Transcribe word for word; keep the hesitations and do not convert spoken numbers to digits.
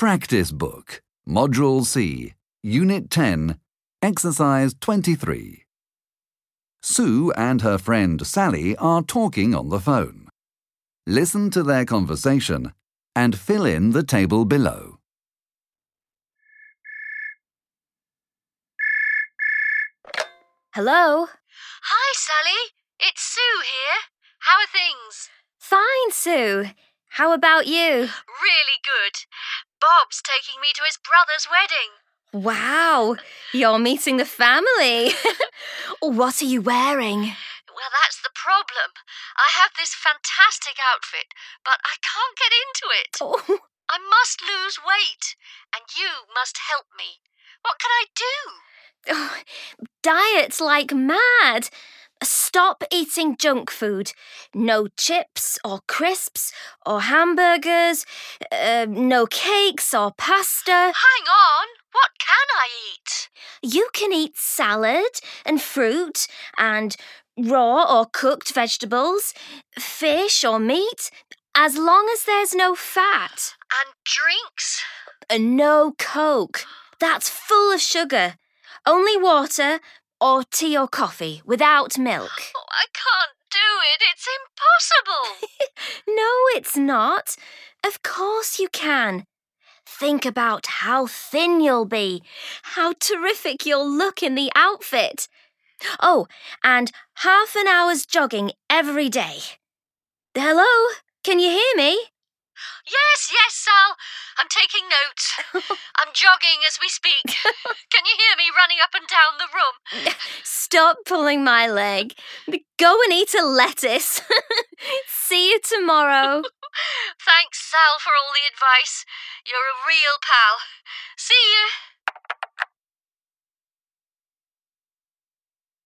Practice Book, Module C, Unit ten, Exercise twenty-three. Sue and her friend Sally are talking on the phone. Listen to their conversation and fill in the table below. Hello? Hi, Sally. It's Sue here. How are things? Fine, Sue. How about you? Really good. Bob's taking me to his brother's wedding. Wow, you're meeting the family. What are you wearing? Well, that's the problem. I have this fantastic outfit, but I can't get into it. Oh. I must lose weight, and you must help me. What can I do? Oh, diet like mad. Stop eating junk food. No chips or crisps or hamburgers. Uh, no cakes or pasta. Hang on. What can I eat? You can eat salad and fruit and raw or cooked vegetables, fish or meat, as long as there's no fat. And drinks? Uh, no Coke. That's full of sugar. Only water or tea or coffee without milk. Oh, I can't do it. It's impossible. No, it's not. Of course you can. Think about how thin you'll be, how terrific you'll look in the outfit. Oh, and half an hour's jogging every day. Hello? Can you hear me? Yes, yes, Sal. I'm taking notes. I'm jogging as we speak. Can you hear me running up and down the room? Stop pulling my leg. Go and eat a lettuce. See you tomorrow. Thanks, Sal, for all the advice. You're a real pal. See you.